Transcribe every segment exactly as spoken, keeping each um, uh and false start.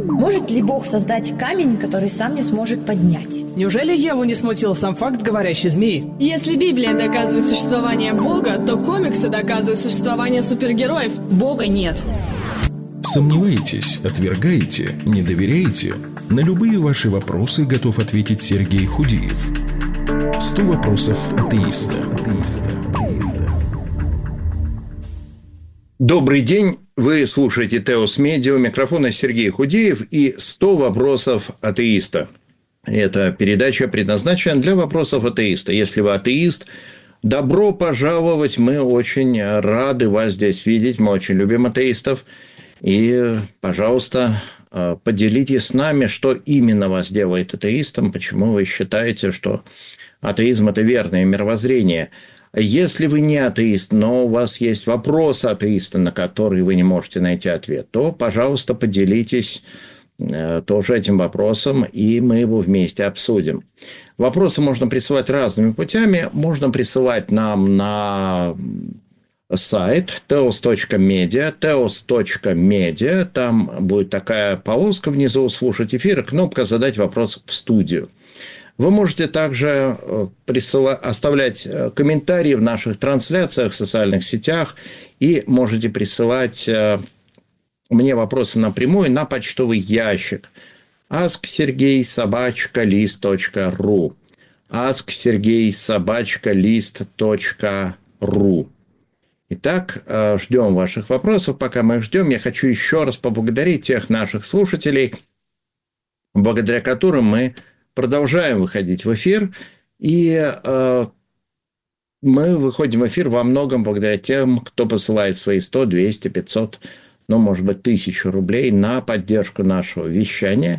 Может ли Бог создать камень, который сам не сможет поднять? Неужели Еву не смутил сам факт говорящей змеи? Если Библия доказывает существование Бога, то комиксы доказывают существование супергероев. Бога нет. Сомневаетесь, отвергаете, не доверяете? На любые ваши вопросы готов ответить Сергей Худиев. сто вопросов атеиста. Добрый день, вы слушаете Теос Медиа, у микрофона Сергей Худиев и сто вопросов атеиста. Эта передача предназначена для вопросов атеиста. Если вы атеист, добро пожаловать, мы очень рады вас здесь видеть, мы очень любим атеистов. И, пожалуйста, поделитесь с нами, что именно вас делает атеистом, почему вы считаете, что атеизм – это верное мировоззрение. Если вы не атеист, но у вас есть вопросы атеиста, на которые вы не можете найти ответ, то, пожалуйста, поделитесь тоже этим вопросом, и мы его вместе обсудим. Вопросы можно присылать разными путями. Можно присылать нам на сайт теос точка медиа, теос точка медиа. Там будет такая полоска внизу «Слушать эфир» и кнопка «Задать вопрос в студию». Вы можете также присылать, оставлять комментарии в наших трансляциях в социальных сетях и можете присылать мне вопросы напрямую на почтовый ящик ask sergey собака лист точка ру ask sergey собака лист точка ру. Итак, ждем ваших вопросов. Пока мы их ждем, я хочу еще раз поблагодарить тех наших слушателей, благодаря которым мы продолжаем выходить в эфир. И э, мы выходим в эфир во многом благодаря тем, кто посылает свои сто, двести, пятьсот, ну, может быть, тысячу рублей на поддержку нашего вещания.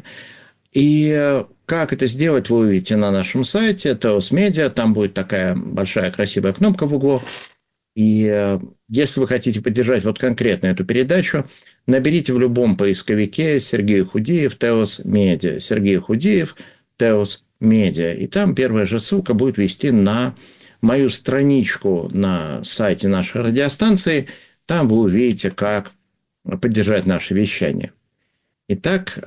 И как это сделать, вы увидите на нашем сайте Теос Медиа. Там будет такая большая красивая кнопка в углу. И если вы хотите поддержать вот конкретно эту передачу, наберите в любом поисковике Сергей Худиев, Теос Медиа. Сергей Худиев, Теос Медиа. И там первая же ссылка будет вести на мою страничку на сайте нашей радиостанции. Там вы увидите, как поддержать наше вещание. Итак,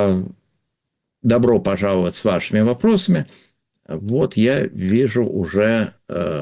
добро пожаловать с вашими вопросами. Вот я вижу уже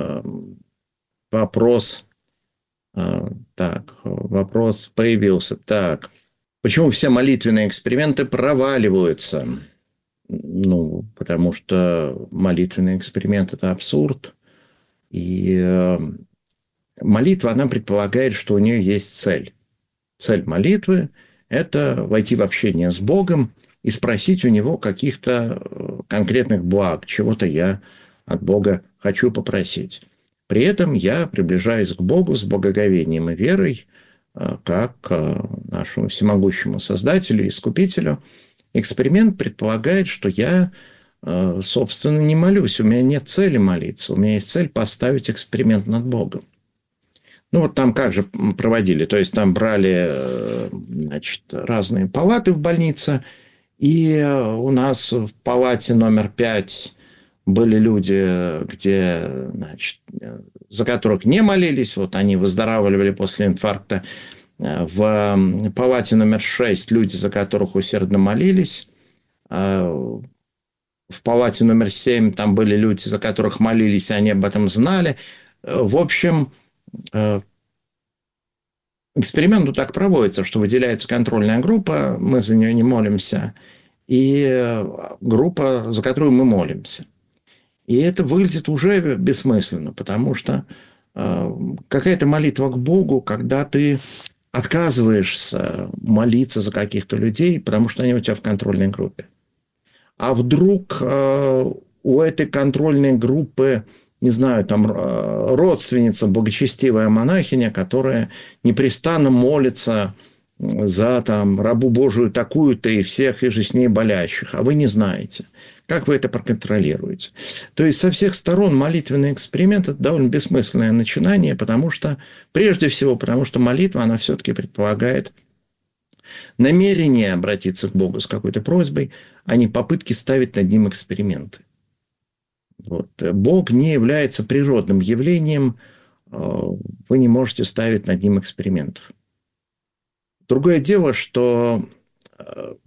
вопрос. Так, вопрос появился. Так, почему все молитвенные эксперименты проваливаются? Ну, потому что молитвенный эксперимент – это абсурд. И молитва, она предполагает, что у нее есть цель. Цель молитвы – это войти в общение с Богом и спросить у Него каких-то конкретных благ, чего-то я от Бога хочу попросить. При этом я приближаюсь к Богу с благоговением и верой, как к нашему всемогущему Создателю и Искупителю. Эксперимент предполагает, что я, собственно, не молюсь, у меня нет цели молиться, у меня есть цель поставить эксперимент над Богом. Ну, вот там как же проводили, то есть там брали, значит, разные палаты в больнице, и у нас в палате номер пять были люди, где, значит, за которых не молились, вот они выздоравливали после инфаркта. В палате номер шесть люди, за которых усердно молились. В палате номер семь там были люди, за которых молились, и они об этом знали. В общем, эксперимент так проводится, что выделяется контрольная группа, мы за нее не молимся, и группа, за которую мы молимся. И это выглядит уже бессмысленно, потому что какая-то молитва к Богу, когда ты отказываешься молиться за каких-то людей, потому что они у тебя в контрольной группе. А вдруг у этой контрольной группы, не знаю, там родственница, благочестивая монахиня, которая непрестанно молится за там, рабу Божию такую-то и всех и же с ней болящих, а вы не знаете. Как вы это проконтролируете? То есть, со всех сторон молитвенный эксперимент – это довольно бессмысленное начинание, потому что, прежде всего, потому что молитва, она все-таки предполагает намерение обратиться к Богу с какой-то просьбой, а не попытки ставить над ним эксперименты. Вот. Бог не является природным явлением, вы не можете ставить над ним экспериментов. Другое дело, что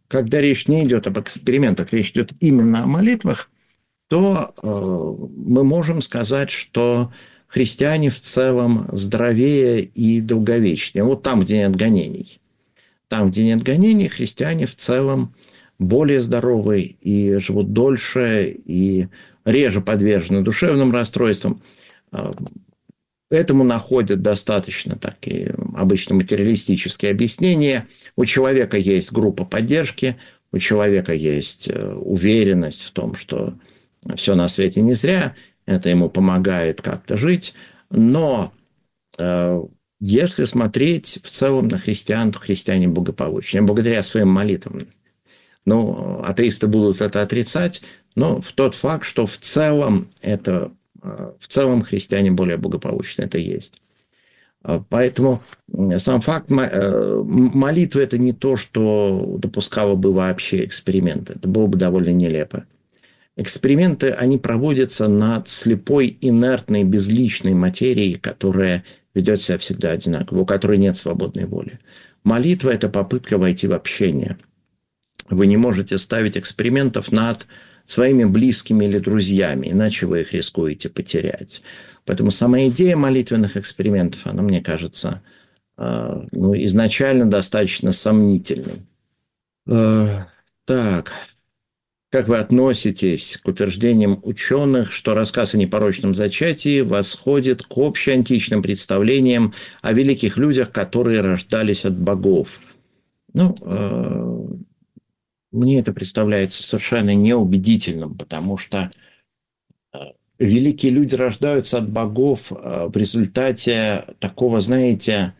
когда речь не идет об экспериментах, речь идет именно о молитвах, то э, мы можем сказать, что христиане в целом здоровее и долговечнее. Вот там, где нет гонений. Там, где нет гонений, христиане в целом более здоровы и живут дольше, и реже подвержены душевным расстройствам. Этому находят достаточно такие обычно материалистические объяснения. У человека есть группа поддержки, у человека есть уверенность в том, что все на свете не зря, это ему помогает как-то жить. Но э, если смотреть в целом на христиан, то христиане благополучнее, благодаря своим молитвам. Ну, атеисты будут это отрицать, но в тот факт, что в целом это... В целом христиане более благополучны, это есть. Поэтому сам факт молитвы – это не то, что допускало бы вообще эксперименты. Это было бы довольно нелепо. Эксперименты, они проводятся над слепой, инертной, безличной материей, которая ведет себя всегда одинаково, у которой нет свободной воли. Молитва – это попытка войти в общение. Вы не можете ставить экспериментов над своими близкими или друзьями, иначе вы их рискуете потерять. Поэтому сама идея молитвенных экспериментов, она, мне кажется, э, ну, изначально достаточно сомнительной. Э, так, как вы относитесь к утверждениям ученых, что рассказ о непорочном зачатии восходит к общеантичным представлениям о великих людях, которые рождались от богов? Ну, э, мне это представляется совершенно неубедительным, потому что великие люди рождаются от богов в результате такого, знаете,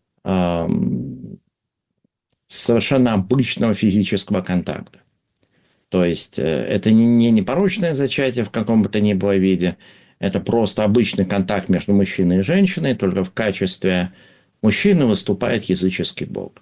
совершенно обычного физического контакта. То есть это не непорочное зачатие в каком бы то ни было виде, это просто обычный контакт между мужчиной и женщиной, только в качестве мужчины выступает языческий бог.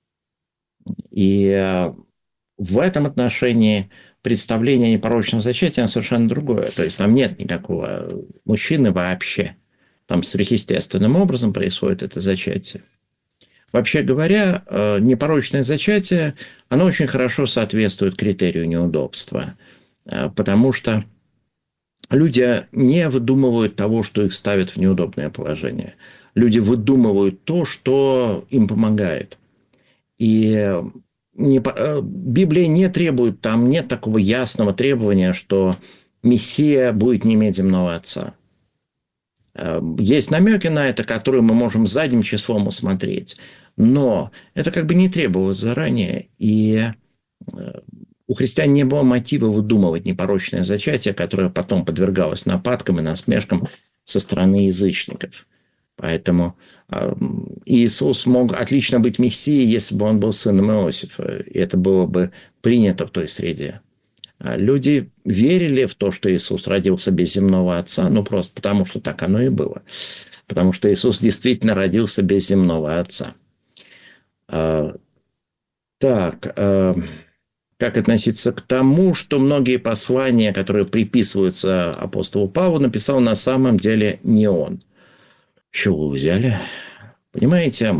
И в этом отношении представление о непорочном зачатии совершенно другое. То есть там нет никакого мужчины вообще. Там сверхъестественным образом происходит это зачатие. Вообще говоря, непорочное зачатие, оно очень хорошо соответствует критерию неудобства. Потому что люди не выдумывают того, что их ставит в неудобное положение. Люди выдумывают то, что им помогает. И Не, Библия не требует, там нет такого ясного требования, что Мессия будет не иметь земного отца. Есть намеки на это, которые мы можем задним числом усмотреть. Но это как бы не требовалось заранее. И у христиан не было мотива выдумывать непорочное зачатие, которое потом подвергалось нападкам и насмешкам со стороны язычников. Поэтому Иисус мог отлично быть Мессией, если бы он был сыном Иосифа. И это было бы принято в той среде. Люди верили в то, что Иисус родился без земного отца, ну просто потому, что так оно и было. Потому что Иисус действительно родился без земного отца. Так, как относиться к тому, что многие послания, которые приписываются апостолу Павлу, написал на самом деле не он? Чего вы взяли? Понимаете,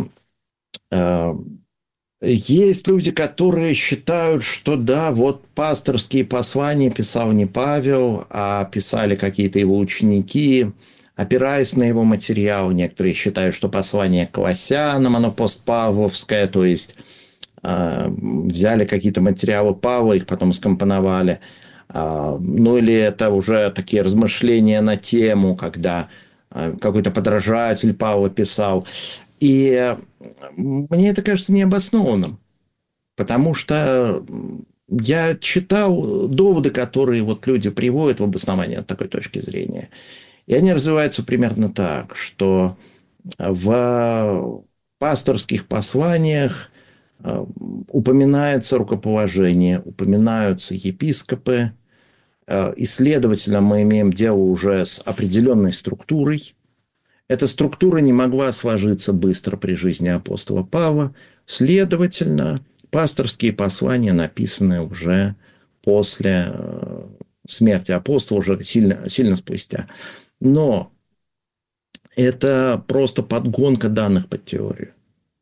есть люди, которые считают, что да, вот пасторские послания писал не Павел, а писали какие-то его ученики, опираясь на его материал. Некоторые считают, что послание к Колоссянам, оно постпавловское, то есть взяли какие-то материалы Павла, их потом скомпоновали. Ну или это уже такие размышления на тему, когда какой-то подражатель Павла писал. И мне это кажется необоснованным, потому что я читал доводы, которые вот люди приводят в обоснование от такой точки зрения. И они развиваются примерно так, что в пасторских посланиях упоминается рукоположение, упоминаются епископы, и, следовательно, мы имеем дело уже с определенной структурой. Эта структура не могла сложиться быстро при жизни апостола Павла. Следовательно, пасторские послания написаны уже после смерти апостола, уже сильно, сильно спустя. Но это просто подгонка данных под теорию.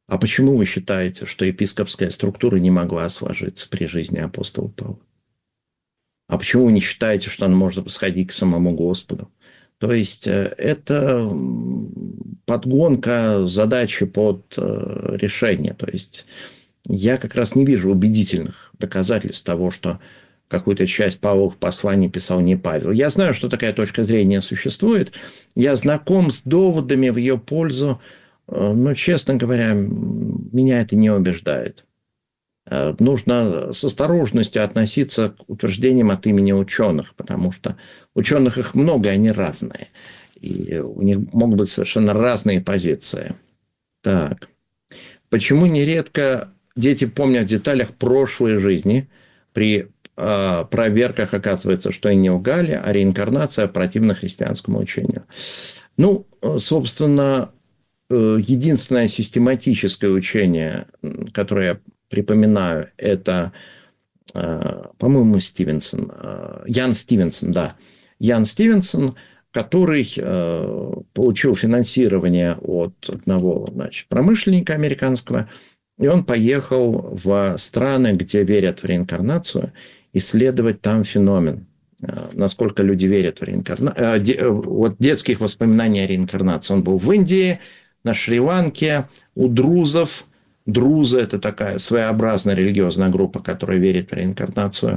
А почему вы считаете, что епископская структура не могла сложиться при жизни апостола Павла? А почему вы не считаете, что она может восходить к самому Господу? То есть это подгонка задачи под решение. То есть я как раз не вижу убедительных доказательств того, что какую-то часть Павловых посланий писал не Павел. Я знаю, что такая точка зрения существует. Я знаком с доводами в ее пользу, но, честно говоря, меня это не убеждает. Нужно с осторожностью относиться к утверждениям от имени ученых, потому что ученых их много, они разные. И у них могут быть совершенно разные позиции. Так. Почему нередко дети помнят в деталях прошлой жизни? При э, проверках оказывается, что и не лгали, а реинкарнация противна христианскому учению. Ну, собственно, единственное систематическое учение, которое я припоминаю, это, по-моему, Стивенсон, Ян Стивенсон, да, Ян Стивенсон, который получил финансирование от одного, значит, промышленника американского, и он поехал в страны, где верят в реинкарнацию, исследовать там феномен, насколько люди верят в реинкарнацию. Вот детских воспоминаний о реинкарнации. Он был в Индии, на Шри-Ланке, у друзов. Друзы – это такая своеобразная религиозная группа, которая верит в реинкарнацию.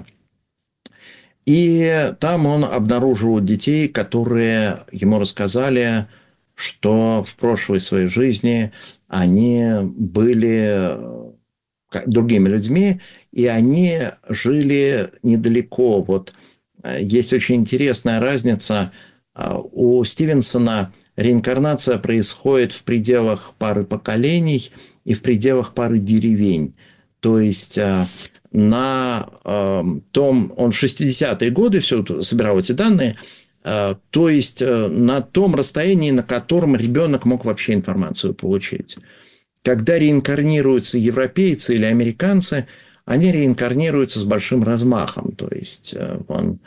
И там он обнаружил детей, которые ему рассказали, что в прошлой своей жизни они были другими людьми, и они жили недалеко. Вот есть очень интересная разница. У Стивенсона реинкарнация происходит в пределах пары поколений и в пределах пары деревень. То есть на том, он в шестидесятые годы все собирал эти данные, то есть на том расстоянии, на котором ребенок мог вообще информацию получить. Когда реинкарнируются европейцы или американцы, они реинкарнируются с большим размахом. То есть он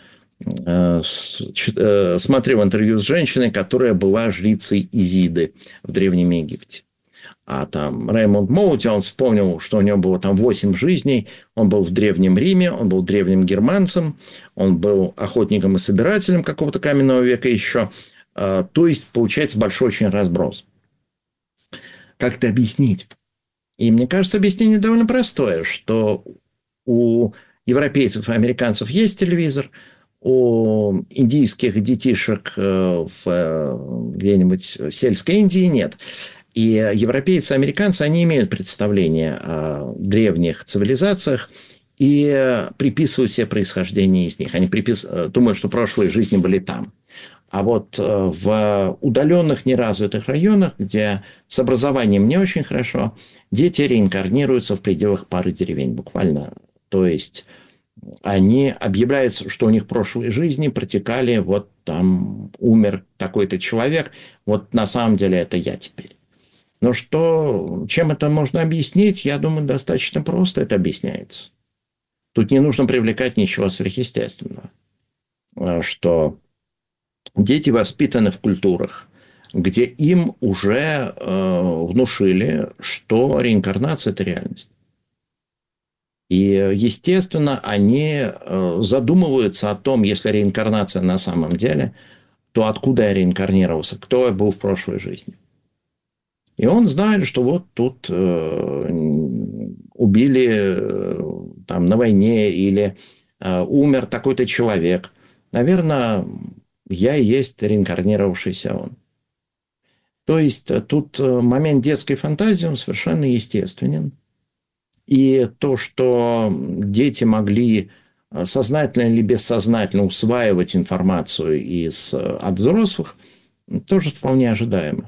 смотрел интервью с женщиной, которая была жрицей Изиды в Древнем Египте. А там Реймонд Моути, он вспомнил, что у него было там восемь жизней. Он был в Древнем Риме, он был древним германцем, он был охотником и собирателем какого-то каменного века еще. То есть, получается, большой очень разброс. Как это объяснить? И мне кажется, объяснение довольно простое, что у европейцев и американцев есть телевизор, у индийских детишек в где-нибудь сельской Индии нет. И европейцы и американцы, они имеют представление о древних цивилизациях и приписывают себе происхождение из них. Они приписывают, думают, что прошлые жизни были там. А вот в удаленных, неразвитых районах, где с образованием не очень хорошо, дети реинкарнируются в пределах пары деревень буквально. То есть они объявляют, что у них прошлые жизни протекали, вот там умер такой-то человек, вот на самом деле это я теперь. Но что, чем это можно объяснить, я думаю, достаточно просто это объясняется. Тут не нужно привлекать ничего сверхъестественного. Что дети воспитаны в культурах, где им уже э, внушили, что реинкарнация – это реальность. И, естественно, они э, задумываются о том, если реинкарнация на самом деле, то откуда я реинкарнировался, кто я был в прошлой жизни. И он знает, что вот тут э, убили э, там, на войне или э, умер такой-то человек. Наверное, я и есть реинкарнировавшийся он. То есть тут момент детской фантазии, он совершенно естественен. И то, что дети могли сознательно или бессознательно усваивать информацию из, от взрослых, тоже вполне ожидаемо.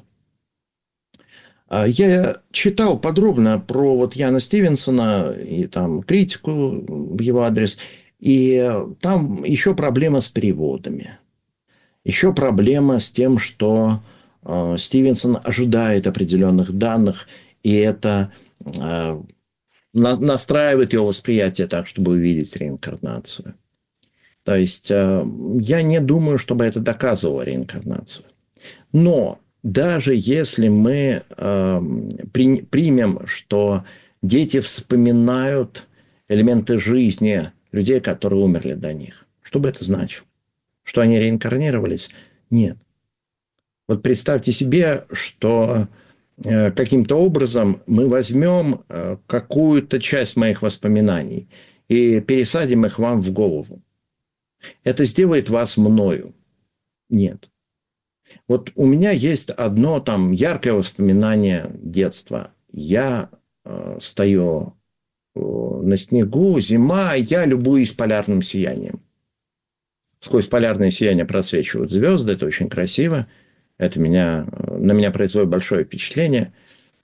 Я читал подробно про вот Яна Стивенсона и там критику в его адрес, и там еще проблема с переводами. Еще проблема с тем, что э, Стивенсон ожидает определенных данных, и это э, на, настраивает его восприятие так, чтобы увидеть реинкарнацию. То есть, э, я не думаю, чтобы это доказывало реинкарнацию. Но даже если мы э, при, примем, что дети вспоминают элементы жизни людей, которые умерли до них, что бы это значило? Что они реинкарнировались? Нет. Вот представьте себе, что э, каким-то образом мы возьмем э, какую-то часть моих воспоминаний и пересадим их вам в голову. Это сделает вас мною? Нет. Вот у меня есть одно там яркое воспоминание детства. Я э, стою э, на снегу, зима, я любуюсь полярным сиянием. Сквозь полярное сияние просвечивают звезды, это очень красиво. Это меня, на меня производит большое впечатление.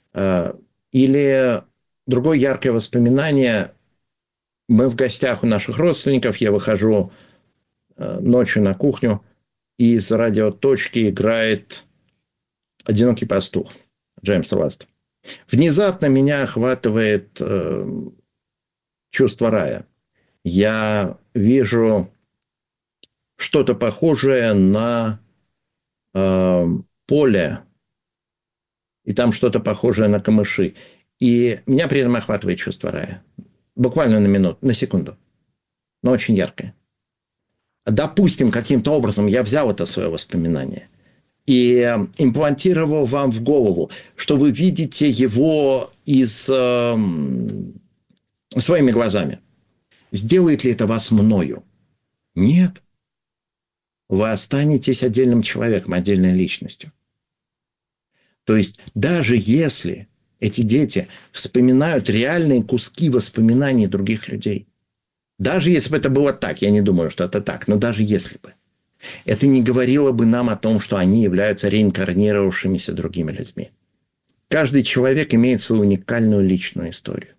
Или другое яркое воспоминание. Мы в гостях у наших родственников, я выхожу ночью на кухню, и из радиоточки играет «Одинокий пастух» Джеймса Ласта. Внезапно меня охватывает чувство рая. Я вижу что-то похожее на э, поле, и там что-то похожее на камыши. И меня при этом охватывает чувство рая. Буквально на минуту, на секунду. Но очень яркое. Допустим, каким-то образом я взял это свое воспоминание и имплантировал вам в голову, что вы видите его из, э, своими глазами. Сделает ли это вас мною? Нет. Вы останетесь отдельным человеком, отдельной личностью. То есть, даже если эти дети вспоминают реальные куски воспоминаний других людей, даже если бы это было так, я не думаю, что это так, но даже если бы, это не говорило бы нам о том, что они являются реинкарнировавшимися другими людьми. Каждый человек имеет свою уникальную личную историю.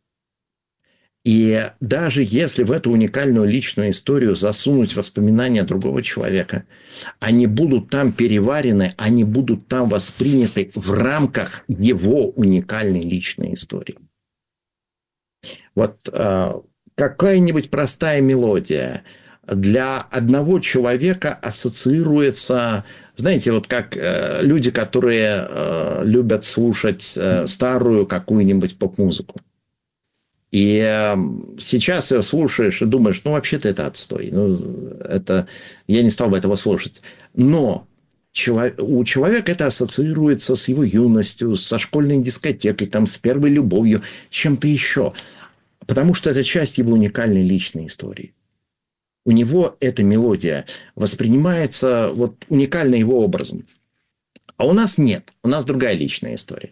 И даже если в эту уникальную личную историю засунуть воспоминания другого человека, они будут там переварены, они будут там восприняты в рамках его уникальной личной истории. Вот э, какая-нибудь простая мелодия для одного человека ассоциируется, знаете, вот как э, люди, которые э, любят слушать э, старую какую-нибудь поп-музыку. И э, сейчас ее слушаешь и думаешь, ну, вообще-то это отстой. Ну, это, я не стал бы этого слушать. Но чело, у человека это ассоциируется с его юностью, со школьной дискотекой, там, с первой любовью, с чем-то еще. Потому что это часть его уникальной личной истории. У него эта мелодия воспринимается вот, уникально его образом. А у нас нет. У нас другая личная история.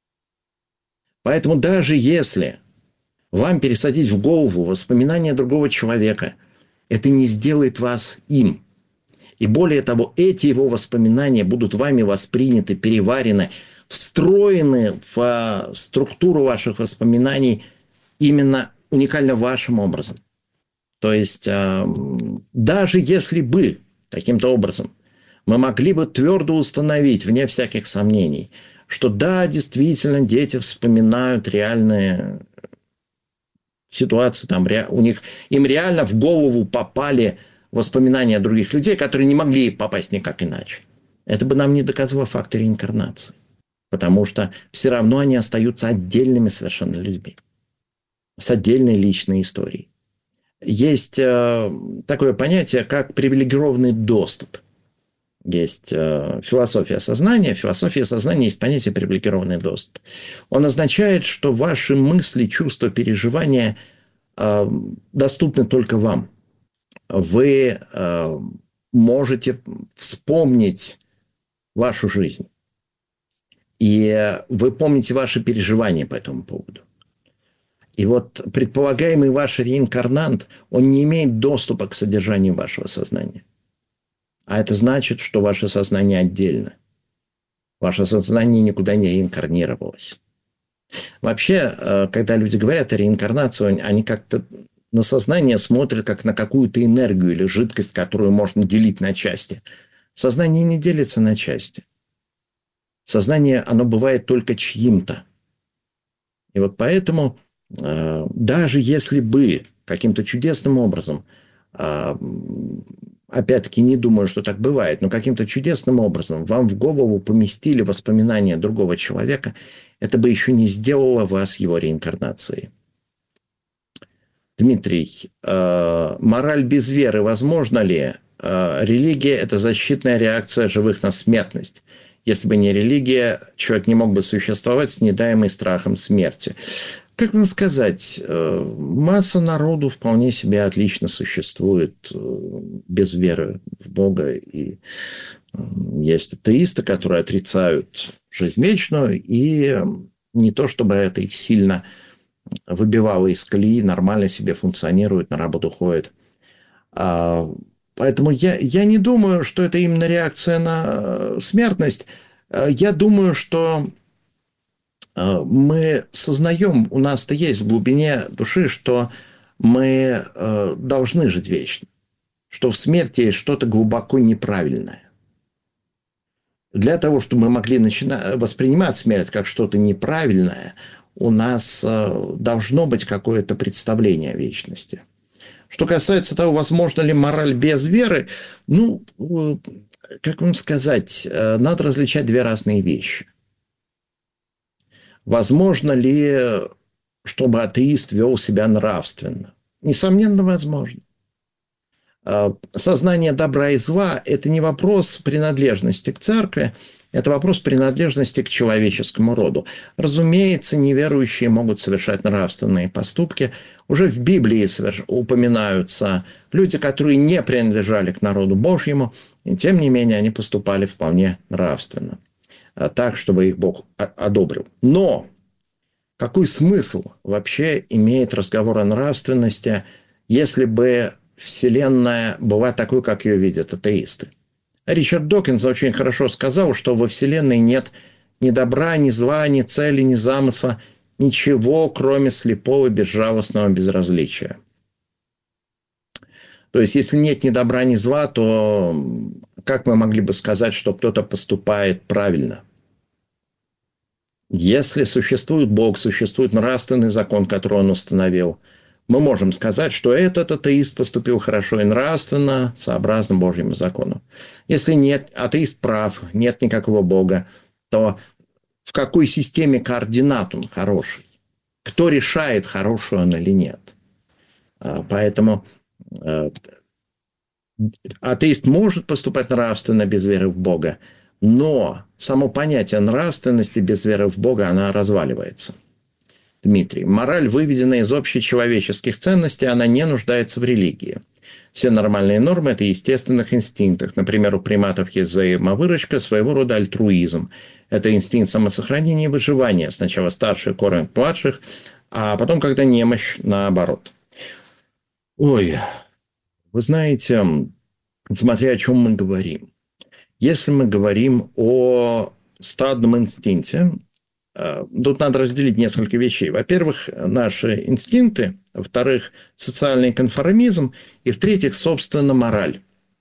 Поэтому даже если вам пересадить в голову воспоминания другого человека, это не сделает вас им. И более того, эти его воспоминания будут вами восприняты, переварены, встроены в структуру ваших воспоминаний именно уникально вашим образом. То есть, даже если бы таким-то образом мы могли бы твердо установить, вне всяких сомнений, что да, действительно, дети вспоминают реальные ситуации, там, у них, им реально в голову попали воспоминания других людей, которые не могли попасть никак иначе. Это бы нам не доказывало факта реинкарнации. Потому что все равно они остаются отдельными совершенно людьми. С отдельной личной историей. Есть э, такое понятие, как привилегированный доступ. Есть э, философия сознания. В философии сознания есть понятие привилегированный доступ. Он означает, что ваши мысли, чувства, переживания э, доступны только вам. Вы э, можете вспомнить вашу жизнь. И вы помните ваши переживания по этому поводу. И вот предполагаемый ваш реинкарнант, он не имеет доступа к содержанию вашего сознания. А это значит, что ваше сознание отдельно. Ваше сознание никуда не реинкарнировалось. Вообще, когда люди говорят о реинкарнации, они как-то на сознание смотрят как на какую-то энергию или жидкость, которую можно делить на части. Сознание не делится на части. Сознание, оно бывает только чьим-то. И вот поэтому, даже если бы каким-то чудесным образом опять-таки не думаю, что так бывает, но каким-то чудесным образом вам в голову поместили воспоминания другого человека, это бы еще не сделало вас его реинкарнацией. Дмитрий, э, мораль без веры возможна ли? Э, религия – это защитная реакция живых на смертность. Если бы не религия, человек не мог бы существовать с недаемой страхом смерти. Как вам сказать, э, масса народу вполне себе отлично существует э, без веры в Бога. И э, есть атеисты, которые отрицают жизнь вечную, и не то чтобы это их сильно выбивало из колеи, нормально себе функционирует, на работу ходит. А, поэтому я, я не думаю, что это именно реакция на смертность. Я думаю, что мы сознаем, у нас-то есть в глубине души, что мы должны жить вечно, что в смерти есть что-то глубоко неправильное. Для того, чтобы мы могли начинать воспринимать смерть как что-то неправильное, у нас должно быть какое-то представление о вечности. Что касается того, возможно ли мораль без веры, ну, как вам сказать, надо различать две разные вещи. Возможно ли, чтобы атеист вел себя нравственно? Несомненно, возможно. Сознание добра и зла – это не вопрос принадлежности к церкви, это вопрос принадлежности к человеческому роду. Разумеется, неверующие могут совершать нравственные поступки. Уже в Библии упоминаются люди, которые не принадлежали к народу Божьему, и тем не менее они поступали вполне нравственно, так, чтобы их Бог одобрил. Но какой смысл вообще имеет разговор о нравственности, если бы Вселенная была такой, как ее видят атеисты? Ричард Докинз очень хорошо сказал, что во Вселенной нет ни добра, ни зла, ни цели, ни замысла, ничего, кроме слепого, безжалостного безразличия. То есть, если нет ни добра, ни зла, то как мы могли бы сказать, что кто-то поступает правильно? Если существует Бог, существует нравственный закон, который Он установил, мы можем сказать, что этот атеист поступил хорошо и нравственно, сообразно Божьему закону. Если нет, атеист прав, нет никакого Бога, то в какой системе координат он хороший? Кто решает, хороший он или нет? Поэтому атеист может поступать нравственно без веры в Бога, но само понятие нравственности без веры в Бога, она разваливается. Дмитрий, мораль, выведенная из общечеловеческих ценностей, она не нуждается в религии. Все нормальные нормы – это естественных инстинктах. Например, у приматов есть взаимовыручка, своего рода альтруизм. Это инстинкт самосохранения и выживания. Сначала старшие кормят младших, а потом, когда немощь, наоборот. Ой, вы знаете, смотря о чем мы говорим. Если мы говорим о стадном инстинкте, тут надо разделить несколько вещей. Во-первых, наши инстинкты, во-вторых, социальный конформизм, и в-третьих, собственно, мораль.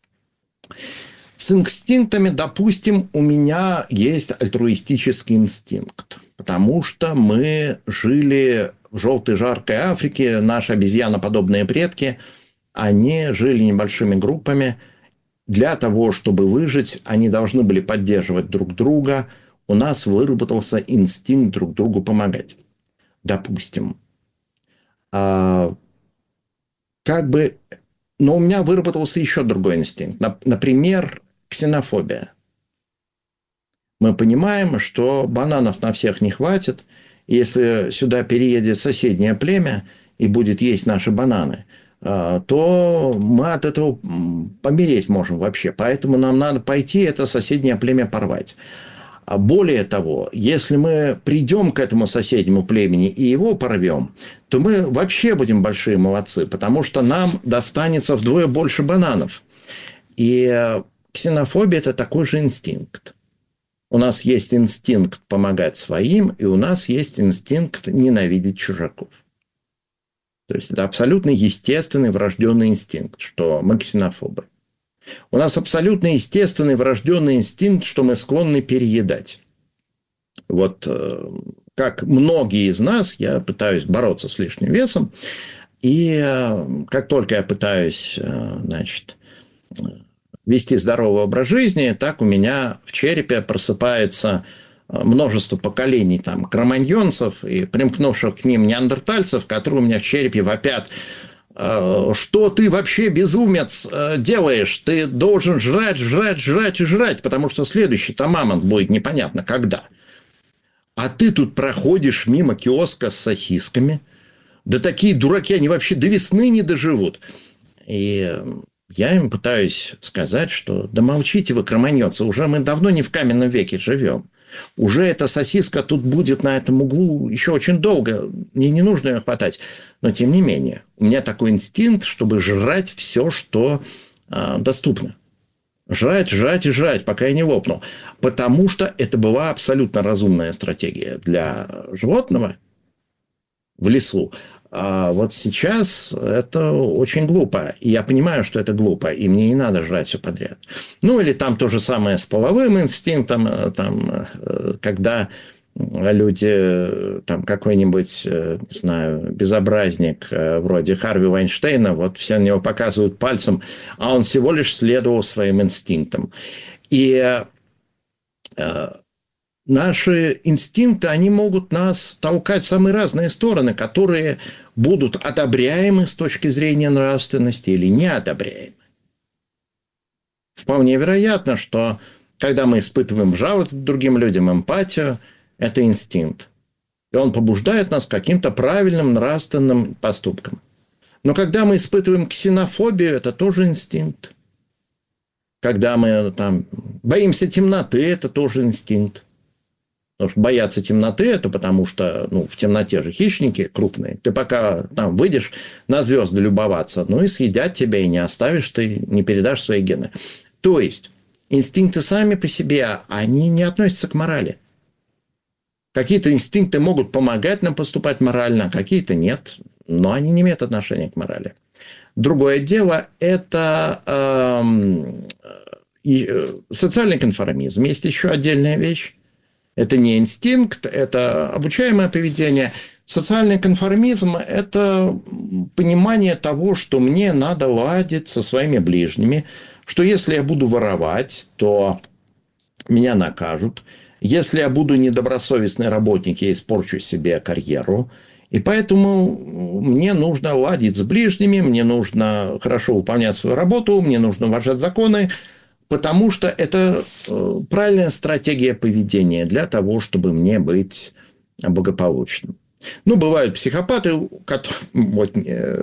С инстинктами, допустим, у меня есть альтруистический инстинкт, потому что мы жили в желтой жаркой Африке, наши обезьяноподобные предки, они жили небольшими группами. Для того, чтобы выжить, они должны были поддерживать друг друга. У нас выработался инстинкт друг другу помогать. Допустим. А, как бы... Но у меня выработался еще другой инстинкт. Например, ксенофобия. Мы понимаем, что бананов на всех не хватит. Если сюда переедет соседнее племя и будет есть наши бананы, то мы от этого помереть можем вообще. Поэтому нам надо пойти это соседнее племя порвать. А более того, если мы придем к этому соседнему племени и его порвем, то мы вообще будем большие молодцы, потому что нам достанется вдвое больше бананов. И ксенофобия – это такой же инстинкт. У нас есть инстинкт помогать своим, и у нас есть инстинкт ненавидеть чужаков. То есть, это абсолютно естественный врожденный инстинкт, что мы ксенофобы. У нас абсолютно естественный врожденный инстинкт, что мы склонны переедать. Вот как многие из нас, я пытаюсь бороться с лишним весом. И как только я пытаюсь, значит, вести здоровый образ жизни, так у меня в черепе просыпается множество поколений там, кроманьонцев и примкнувших к ним неандертальцев, которые у меня в черепе вопят: что ты вообще, безумец, делаешь? Ты должен жрать, жрать, жрать и жрать, потому что следующий-то мамонт будет непонятно когда. А ты тут проходишь мимо киоска с сосисками. Да такие дураки, они вообще до весны не доживут. И я им пытаюсь сказать, что да молчите вы, кроманьонцы, уже мы давно не в каменном веке живем. Уже эта сосиска тут будет на этом углу еще очень долго. Мне не нужно ее хватать. Но, тем не менее, у меня такой инстинкт, чтобы жрать все, что э, доступно. Жрать, жрать и жрать, пока я не лопнул. Потому что это была абсолютно разумная стратегия для животного в лесу. А вот сейчас это очень глупо. И я понимаю, что это глупо. И мне не надо жрать все подряд. Ну, или там то же самое с половым инстинктом. Там, когда люди, там какой-нибудь, не знаю, безобразник вроде Харви Вайнштейна, вот все на него показывают пальцем, а он всего лишь следовал своим инстинктам. И наши инстинкты, они могут нас толкать в самые разные стороны, которые будут одобряемы с точки зрения нравственности или неодобряемы. Вполне вероятно, что когда мы испытываем жалость к другим людям, эмпатию, это инстинкт. И он побуждает нас к каким-то правильным нравственным поступкам. Но когда мы испытываем ксенофобию, это тоже инстинкт. Когда мы там, боимся темноты, это тоже инстинкт. Потому что бояться темноты – это потому что ну, в темноте же хищники крупные. Ты пока там выйдешь на звезды любоваться, ну и съедят тебя, и не оставишь, ты не передашь свои гены. То есть, инстинкты сами по себе, они не относятся к морали. Какие-то инстинкты могут помогать нам поступать морально, а какие-то нет. Но они не имеют отношения к морали. Другое дело – это э, э, социальный конформизм. Есть еще отдельная вещь. Это не инстинкт, это обучаемое поведение. Социальный конформизм – это понимание того, что мне надо ладить со своими ближними, что если я буду воровать, то меня накажут. Если я буду недобросовестный работник, я испорчу себе карьеру. И поэтому мне нужно ладить с ближними, мне нужно хорошо выполнять свою работу, мне нужно уважать законы, потому что это правильная стратегия поведения для того, чтобы мне быть благополучным. Ну, бывают психопаты, у которых, вот,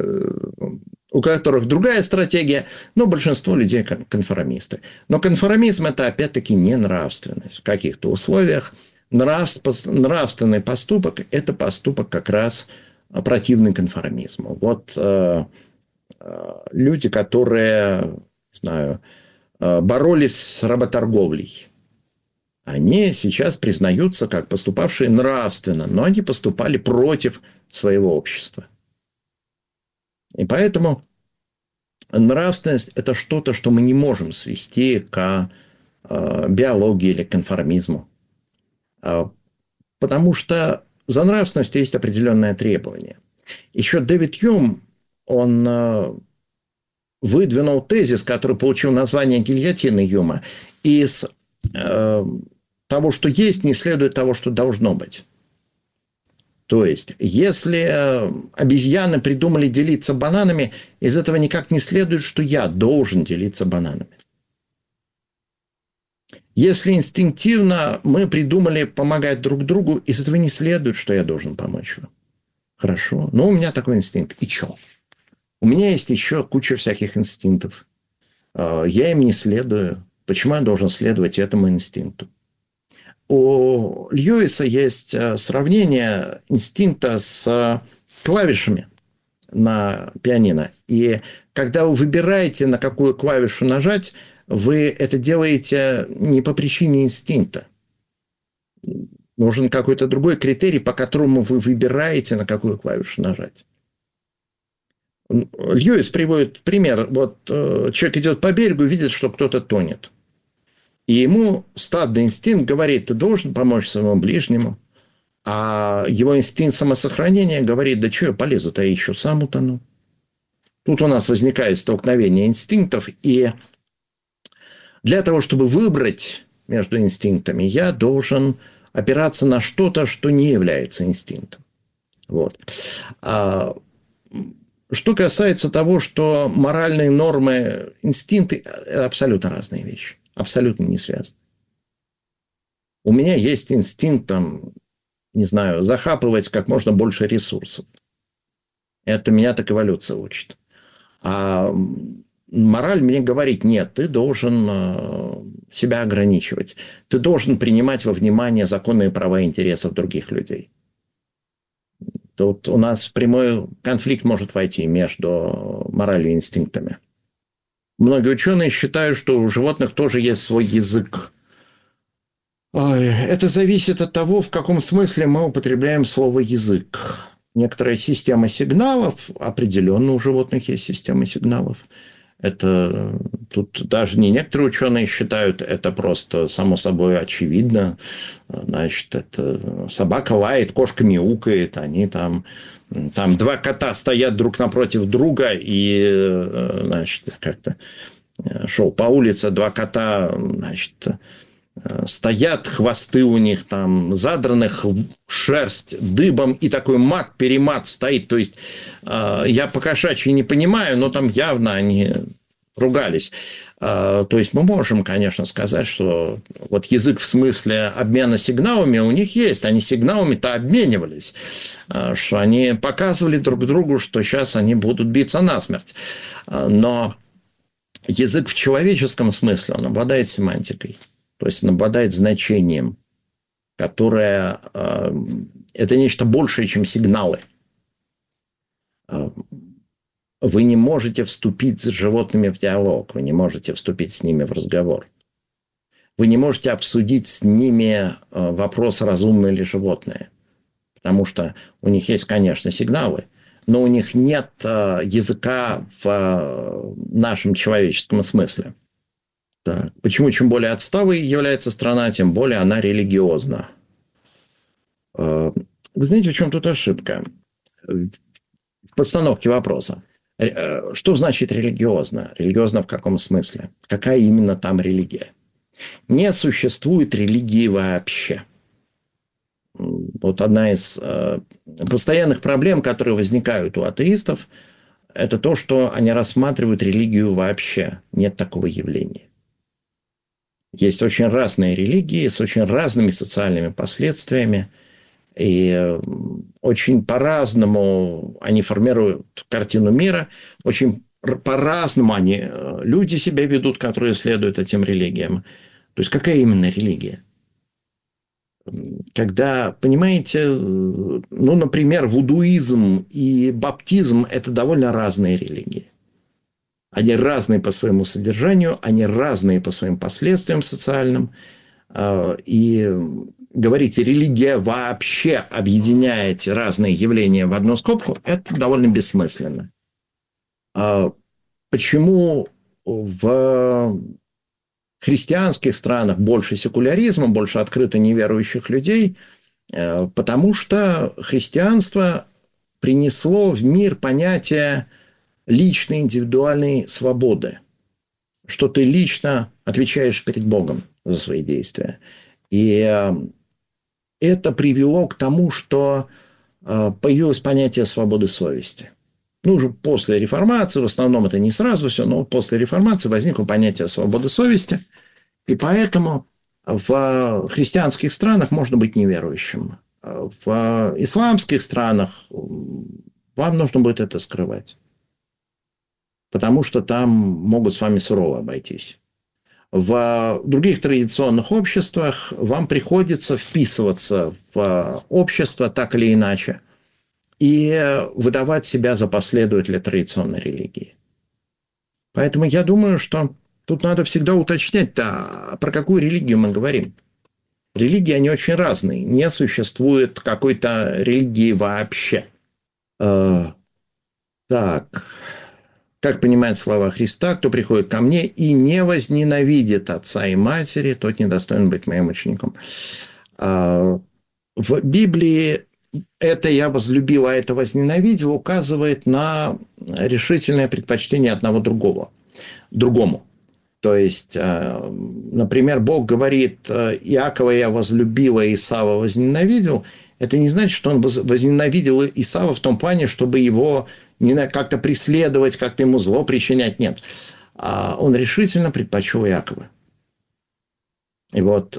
у которых другая стратегия, но большинство людей конформисты. Но конформизм – это, опять-таки, не нравственность. В каких-то условиях нравственный поступок – это поступок как раз противный конформизму. Вот э, люди, которые, не знаю, боролись с работорговлей. Они сейчас признаются как поступавшие нравственно, но они поступали против своего общества. И поэтому нравственность – это что-то, что мы не можем свести к биологии или конформизму. Потому что за нравственностью есть определенное требование. Еще Дэвид Юм, он выдвинул тезис, который получил название гильотины Юма. Из э, того, что есть, не следует того, что должно быть. То есть, если обезьяны придумали делиться бананами, из этого никак не следует, что я должен делиться бананами. Если инстинктивно мы придумали помогать друг другу, из этого не следует, что я должен помочь вам. Хорошо, но у меня такой инстинкт. И чё? У меня есть еще куча всяких инстинктов. Я им не следую. Почему я должен следовать этому инстинкту? У Льюиса есть сравнение инстинкта с клавишами на пианино. И когда вы выбираете, на какую клавишу нажать, вы это делаете не по причине инстинкта. Нужен какой-то другой критерий, по которому вы выбираете, на какую клавишу нажать. Льюис приводит пример. Вот человек идет по берегу, видит, что кто-то тонет. И ему стадный инстинкт говорит: ты должен помочь своему ближнему. А его инстинкт самосохранения говорит: да что я полезу-то, я еще сам утону. Тут у нас возникает столкновение инстинктов, и Для того, чтобы выбрать между инстинктами, я должен опираться на что-то, что не является инстинктом. Вот. А что касается того, что моральные нормы, инстинкты – это абсолютно разные вещи. Абсолютно не связаны. У меня есть инстинкт, там, не знаю, захапывать как можно больше ресурсов. Это меня так эволюция учит. А мораль мне говорит: нет, ты должен себя ограничивать. Ты должен принимать во внимание законные права и интересы других людей. Тут у нас прямой конфликт может войти между моралью и инстинктами. Многие ученые считают, что у животных тоже есть свой язык. Это зависит от того, в каком смысле мы употребляем слово «язык». Некоторая система сигналов, определенно у животных есть система сигналов. Это тут даже не некоторые ученые считают, это просто само собой очевидно. Значит, это собака лает, кошка мяукает, они там, там два кота стоят друг напротив друга, и, значит, как-то шел по улице, два кота, значит, стоят, хвосты у них там задранных, шерсть дыбом, и такой мат-перемат стоит. То есть, я по-кошачьи не понимаю, но там явно они ругались. То есть, мы можем, конечно, сказать, что вот язык в смысле обмена сигналами у них есть. Они сигналами-то обменивались, что они показывали друг другу, что сейчас они будут биться насмерть. Но язык в человеческом смысле, он обладает семантикой. То есть, он обладает значением, которое э, это нечто большее, чем сигналы. Вы не можете вступить с животными в диалог, вы не можете вступить с ними в разговор. Вы не можете обсудить с ними вопрос, разумное ли животное. Потому что у них есть, конечно, сигналы, но у них нет э, языка в нашем человеческом смысле. Так. Почему чем более отсталой является страна, тем более она религиозна? Вы знаете, в чем тут ошибка? В постановке вопроса. Что значит религиозно? Религиозно в каком смысле? Какая именно там религия? Не существует религии вообще. Вот одна из постоянных проблем, которые возникают у атеистов, это то, что они рассматривают религию вообще. Нет такого явления. Есть очень разные религии с очень разными социальными последствиями. И очень по-разному они формируют картину мира. Очень по-разному они, люди себя ведут, которые следуют этим религиям. То есть, какая именно религия? Когда, понимаете, ну, например, вудуизм и баптизм – это довольно разные религии. Они разные по своему содержанию, они разные по своим последствиям социальным. И говорить, религия вообще объединяет разные явления в одну скобку, это довольно бессмысленно. Почему в христианских странах больше секуляризма, больше открыто неверующих людей? Потому что христианство принесло в мир понятие личной, индивидуальной свободы, что ты лично отвечаешь перед Богом за свои действия. И это привело к тому, что появилось понятие свободы совести. Ну, уже после реформации, в основном это не сразу все, но после реформации возникло понятие свободы совести, и поэтому в христианских странах можно быть неверующим. В исламских странах вам нужно будет это скрывать. Потому что там могут с вами сурово обойтись. В других традиционных обществах вам приходится вписываться в общество так или иначе и выдавать себя за последователя традиционной религии. Поэтому я думаю, что тут надо всегда уточнять, да, про какую религию мы говорим. Религии, они очень разные. Не существует какой-то религии вообще. Э, так... Как понимает слова Христа: кто приходит ко мне и не возненавидит отца и матери, тот недостоин быть моим учеником. В Библии это «я возлюбил, а это возненавидел» указывает на решительное предпочтение одного другого, другому. То есть, например, Бог говорит: «Иакова я возлюбил, а Исава возненавидел». Это не значит, что он возненавидел Исава в том плане, чтобы его не как-то преследовать, как-то ему зло причинять. Нет. Он решительно предпочел Иакова. И вот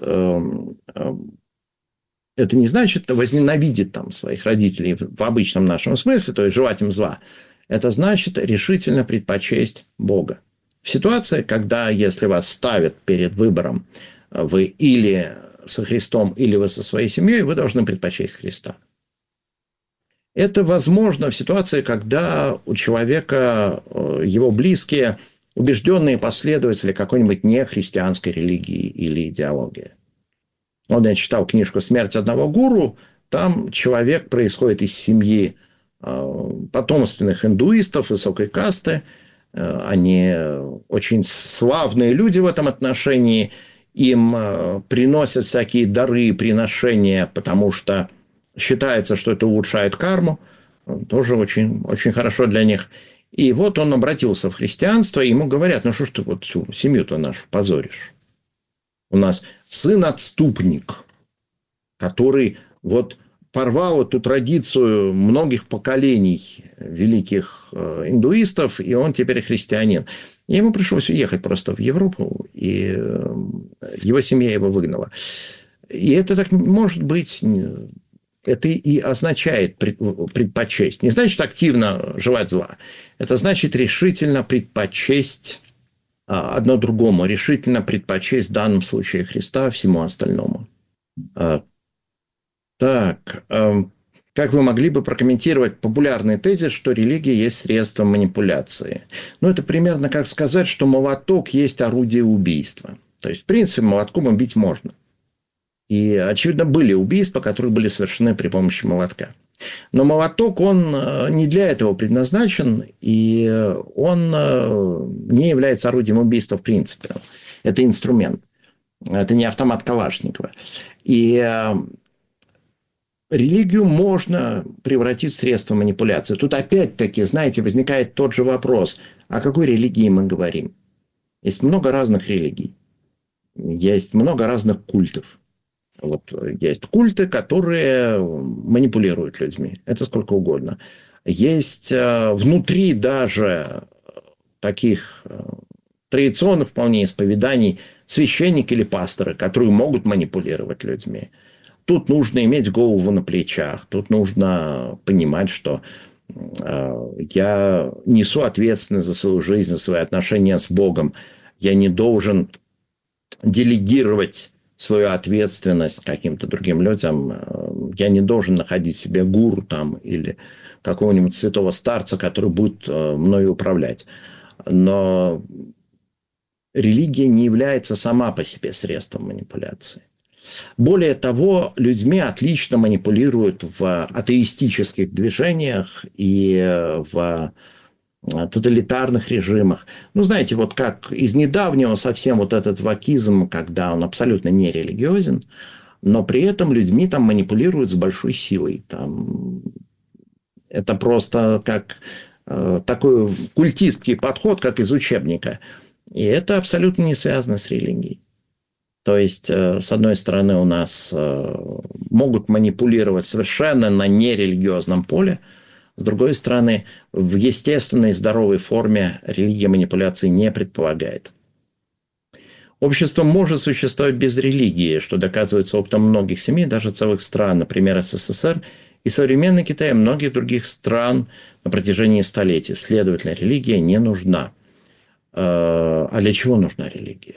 это не значит возненавидеть там своих родителей в обычном нашем смысле, то есть желать им зла. Это значит решительно предпочесть Бога. Ситуация, когда, если вас ставят перед выбором, вы или со Христом, или вы со своей семьей, вы должны предпочесть Христа. Это возможно в ситуации, когда у человека его близкие убежденные последователи какой-нибудь нехристианской религии или идеологии. Вот я читал книжку «Смерть одного гуру». Там человек происходит из семьи потомственных индуистов высокой касты. Они очень славные люди в этом отношении. Им приносят всякие дары и приношения, потому что считается, что это улучшает карму. Тоже очень, очень хорошо для них. И вот он обратился в христианство, и ему говорят: ну что ж ты вот всю семью-то нашу позоришь? У нас сын-отступник, который вот порвал эту традицию многих поколений великих индуистов, и он теперь христианин. И ему пришлось уехать просто в Европу, и его семья его выгнала. И это так может быть... Это и означает предпочесть. Не значит активно желать зла. Это значит решительно предпочесть одно другому. Решительно предпочесть в данном случае Христа всему остальному. Так. Как вы могли бы прокомментировать популярный тезис, что религия есть средство манипуляции? Ну, это примерно как сказать, что молоток есть орудие убийства. То есть, в принципе, молотком убить можно. И, очевидно, были убийства, которые были совершены при помощи молотка. Но молоток, он не для этого предназначен, и он не является орудием убийства в принципе. Это инструмент. Это не автомат Калашникова. И религию можно превратить в средство манипуляции. Тут опять-таки, знаете, возникает тот же вопрос: о какой религии мы говорим? Есть много разных религий. Есть много разных культов. Вот есть культы, которые манипулируют людьми. Это сколько угодно. Есть внутри даже таких традиционных вполне исповеданий священники или пасторы, которые могут манипулировать людьми. Тут нужно иметь голову на плечах. Тут нужно понимать, что я несу ответственность за свою жизнь, за свои отношения с Богом. Я не должен делегировать свою ответственность каким-то другим людям. Я не должен находить себе гуру там или какого-нибудь святого старца, который будет мною управлять. Но религия не является сама по себе средством манипуляции. Более того, людьми отлично манипулируют в атеистических движениях и в тоталитарных режимах. Ну, знаете, вот как из недавнего совсем вот этот вакизм, когда он абсолютно нерелигиозен, но при этом людьми там манипулируют с большой силой. Там это просто как э, такой культистский подход, как из учебника. И это абсолютно не связано с религией. То есть, э, с одной стороны, у нас э, могут манипулировать совершенно на нерелигиозном поле. С другой стороны, в естественной здоровой форме религия манипуляции не предполагает. Общество может существовать без религии, что доказывается опытом многих семей, даже целых стран, например, СССР и современный Китай, и многих других стран на протяжении столетий. Следовательно, религия не нужна. А для чего нужна религия?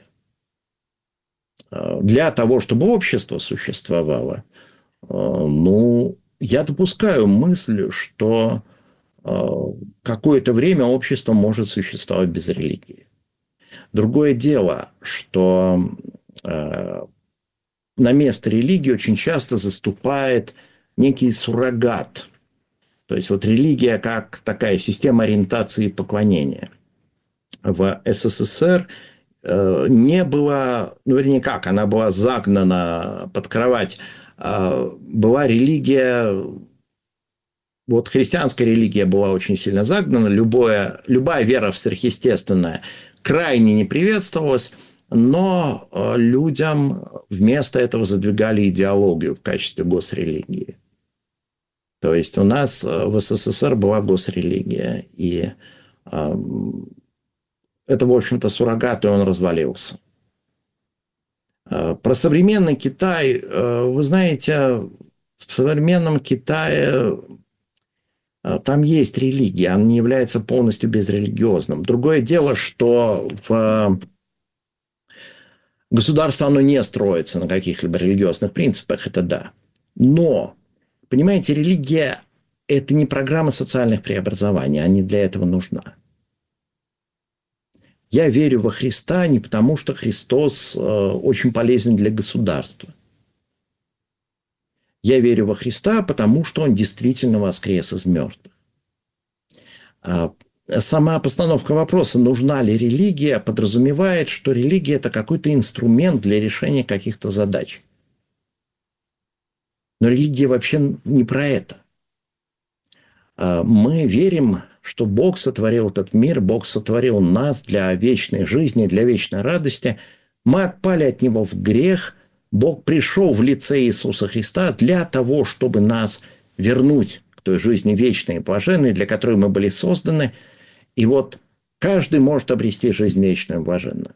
Для того, чтобы общество существовало, ну... Я допускаю мысль, что э, какое-то время общество может существовать без религии. Другое дело, что э, на место религии очень часто заступает некий суррогат. То есть, вот религия как такая система ориентации и поклонения. В СССР э, не было, ну, вернее, как, она была загнана под кровать. Была религия, вот христианская религия была очень сильно загнана, любое, любая вера в сверхъестественное крайне не приветствовалось, но людям вместо этого задвигали идеологию в качестве госрелигии. То есть у нас в СССР была госрелигия, и э, это, в общем-то, суррогат, и он развалился. Э, про современный Китай, э, вы знаете, в современном Китае э, там есть религия, она не является полностью безрелигиозным. Другое дело, что в государство оно не строится на каких-либо религиозных принципах, это да. Но понимаете, религия – это не программа социальных преобразований, она не для этого нужна. Я верю во Христа не потому, что Христос э, очень полезен для государства. Я верю во Христа, потому что Он действительно воскрес из мертвых. А сама постановка вопроса, нужна ли религия, подразумевает, что религия – это какой-то инструмент для решения каких-то задач. Но религия вообще не про это. Мы верим, что Бог сотворил этот мир, Бог сотворил нас для вечной жизни, для вечной радости. Мы отпали от Него в грех. Бог пришел в лице Иисуса Христа для того, чтобы нас вернуть к той жизни вечной и блаженной, для которой мы были созданы. И вот каждый может обрести жизнь вечную и блаженную.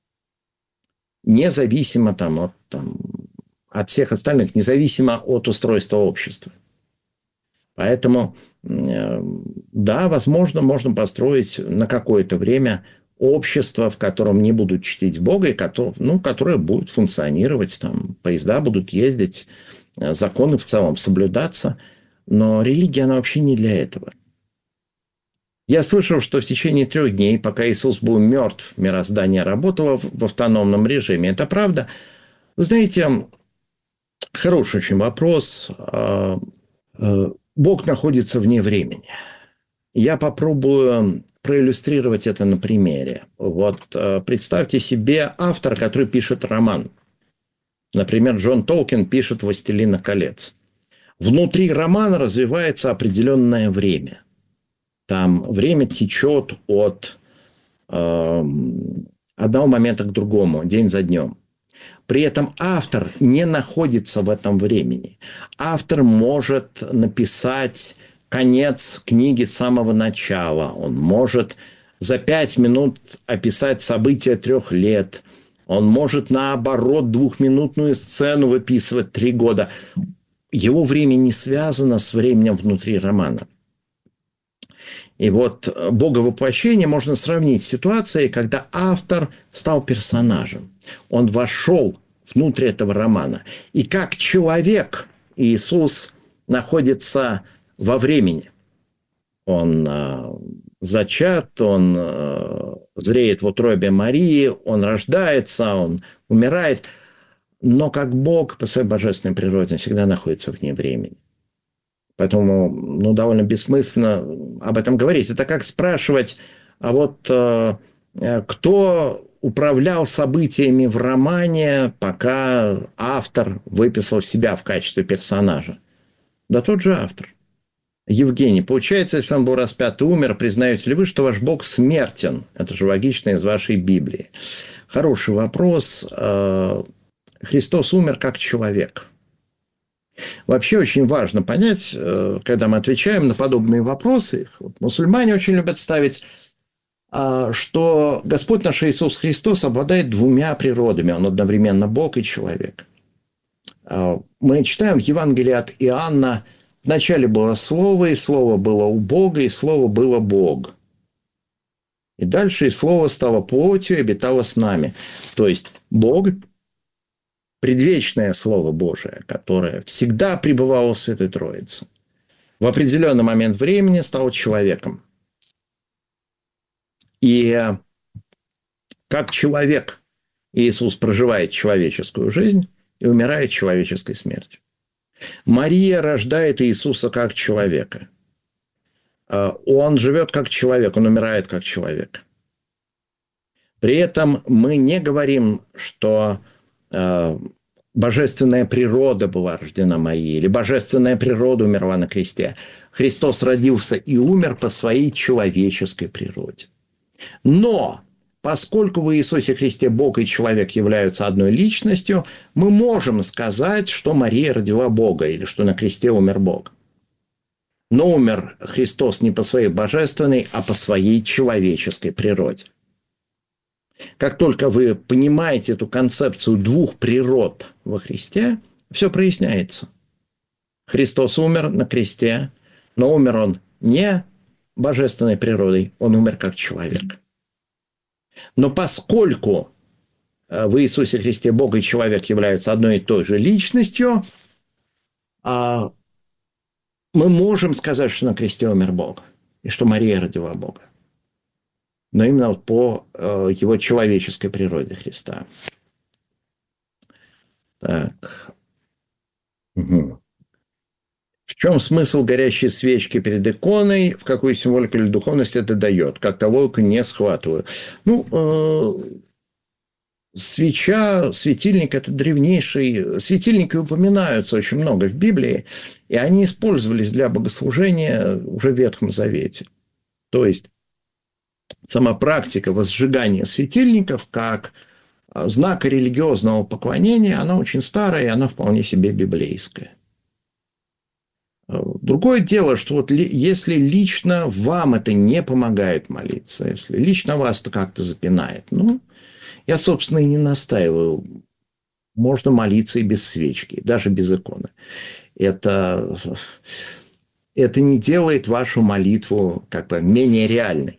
Независимо там, от... Там, от всех остальных, независимо от устройства общества. Поэтому, да, возможно, можно построить на какое-то время общество, в котором не будут чтить Бога, и которое, ну, которое будет функционировать, там, поезда будут ездить, законы в целом соблюдаться, но религия, она вообще не для этого. Я слышал, что в течение трех дней, пока Иисус был мертв, мироздание работало в автономном режиме. Это правда? Вы знаете, хороший очень вопрос. Бог находится вне времени. Я попробую проиллюстрировать это на примере. Вот представьте себе автора, который пишет роман. Например, Джон Толкин пишет «Властелина колец». Внутри романа развивается определенное время. Там время течет от э, одного момента к другому, день за днем. При этом автор не находится в этом времени. Автор может написать конец книги с самого начала. Он может за пять минут описать события трех лет. Он может, наоборот, двухминутную сцену выписывать три года. Его время не связано с временем внутри романа. И вот боговоплощение можно сравнить с ситуацией, когда автор стал персонажем. Он вошел внутрь этого романа. И как человек Иисус находится во времени. Он э, зачат, он э, зреет в утробе Марии, он рождается, он умирает. Но как Бог по своей божественной природе всегда находится вне времени. Поэтому ну, довольно бессмысленно об этом говорить. Это как спрашивать, а вот э, кто управлял событиями в романе, пока автор выписал себя в качестве персонажа? Да тот же автор. Евгений, получается, если он был распят и умер, признаете ли вы, что ваш Бог смертен? Это же логично из вашей Библии. Хороший вопрос. Христос умер как человек. Вообще очень важно понять, когда мы отвечаем на подобные вопросы, вот мусульмане очень любят ставить, что Господь наш Иисус Христос обладает двумя природами. Он одновременно Бог и человек. Мы читаем в Евангелии от Иоанна: «Вначале было Слово, и Слово было у Бога, и Слово было Бог». И дальше «И Слово стало плотью и обитало с нами». То есть Бог, предвечное Слово Божие, которое всегда пребывало в Святой Троице, в определенный момент времени стал человеком. И как человек Иисус проживает человеческую жизнь и умирает человеческой смертью. Мария рождает Иисуса как человека. Он живет как человек, он умирает как человек. При этом мы не говорим, что божественная природа была рождена Марией, или божественная природа умерла на кресте. Христос родился и умер по своей человеческой природе. Но поскольку в Иисусе Христе Бог и человек являются одной личностью, мы можем сказать, что Мария родила Бога или что на кресте умер Бог. Но умер Христос не по своей божественной, а по своей человеческой природе. Как только вы понимаете эту концепцию двух природ во Христе, все проясняется. Христос умер на кресте, но умер он не божественной природой, он умер как человек. Но поскольку в Иисусе Христе Бог и человек являются одной и той же личностью, мы можем сказать, что на кресте умер Бог, и что Мария родила Бога. Но именно вот по его человеческой природе Христа. Так. Угу. В чем смысл горящей свечки перед иконой? В какую символику или духовность это дает? Как того не схватываю. Ну, э, свеча, светильник – это древнейший... Светильники упоминаются очень много в Библии, и они использовались для богослужения уже в Ветхом Завете. То есть, сама практика возжигания светильников как знака религиозного поклонения, она очень старая, и она вполне себе библейская. Другое дело, что вот если лично вам это не помогает молиться, если лично вас это как-то запинает, ну, я, собственно, и не настаиваю. Можно молиться и без свечки, даже без иконы. Это, это не делает вашу молитву как бы менее реальной.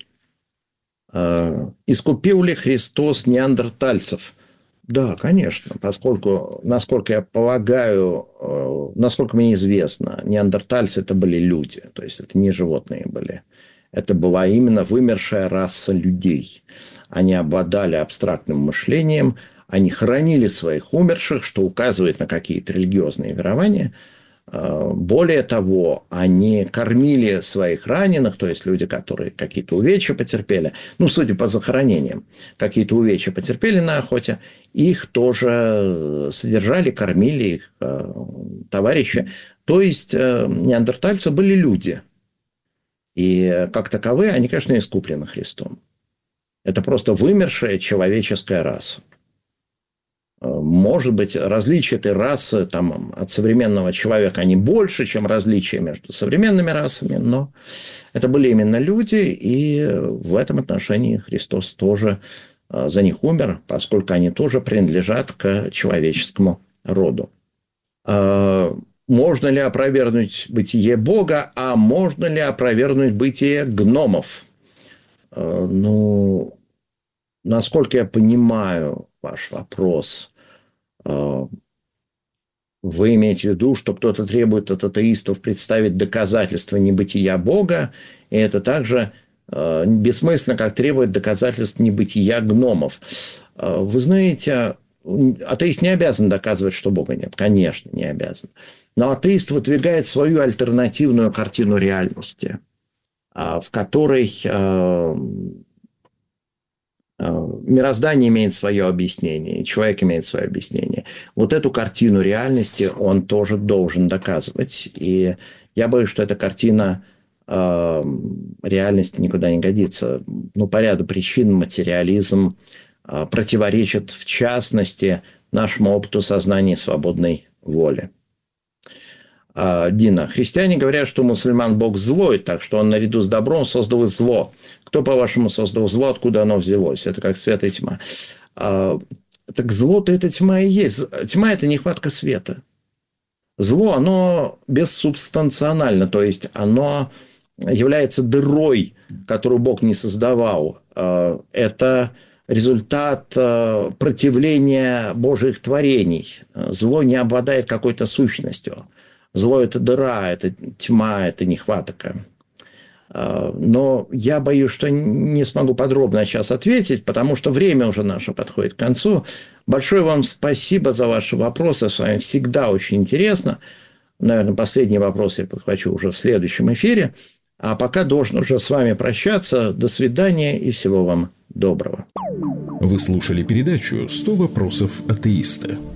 Искупил ли Христос неандертальцев? Да, конечно, поскольку, насколько я полагаю, насколько мне известно, неандертальцы – это были люди, то есть это не животные были. Это была именно вымершая раса людей. Они обладали абстрактным мышлением, они хоронили своих умерших, что указывает на какие-то религиозные верования. Более того, они кормили своих раненых, то есть люди, которые какие-то увечья потерпели, ну, судя по захоронениям, какие-то увечья потерпели на охоте, их тоже содержали, кормили их товарищи. То есть неандертальцы были люди. И как таковые они, конечно, искуплены Христом. Это просто вымершая человеческая раса. Может быть, различия этой расы там, от современного человека, они больше, чем различия между современными расами, но это были именно люди, и в этом отношении Христос тоже за них умер, поскольку они тоже принадлежат к человеческому роду. Можно ли опровергнуть бытие Бога, а можно ли опровергнуть бытие гномов? Ну, насколько я понимаю ваш вопрос, вы имеете в виду, что кто-то требует от атеистов представить доказательства небытия Бога, и это также бессмысленно, как требует доказательств небытия гномов. Вы знаете, атеист не обязан доказывать, что Бога нет. Конечно, не обязан. Но атеист выдвигает свою альтернативную картину реальности, в которой мироздание имеет свое объяснение, человек имеет свое объяснение. Вот эту картину реальности он тоже должен доказывать. И я боюсь, что эта картина э, реальности никуда не годится. Ну, по ряду причин материализм э, противоречит, в частности, нашему опыту сознания свободной воли. Дина. Христиане говорят, что мусульман Бог злой, так что он наряду с добром создал и зло. Кто, по-вашему, создал зло, откуда оно взялось? Это как свет и тьма. А, так зло-то это тьма и есть. Тьма – это нехватка света. Зло, оно бессубстанционально, то есть оно является дырой, которую Бог не создавал. Это результат противления Божьих творений. Зло не обладает какой-то сущностью. Зло – это дыра, это тьма, это нехватка. Но я боюсь, что не смогу подробно сейчас ответить, потому что время уже наше подходит к концу. Большое вам спасибо за ваши вопросы. С вами всегда очень интересно. Наверное, последний вопрос я подхвачу уже в следующем эфире. А пока должен уже с вами прощаться. До свидания и всего вам доброго. Вы слушали передачу «сто вопросов атеиста».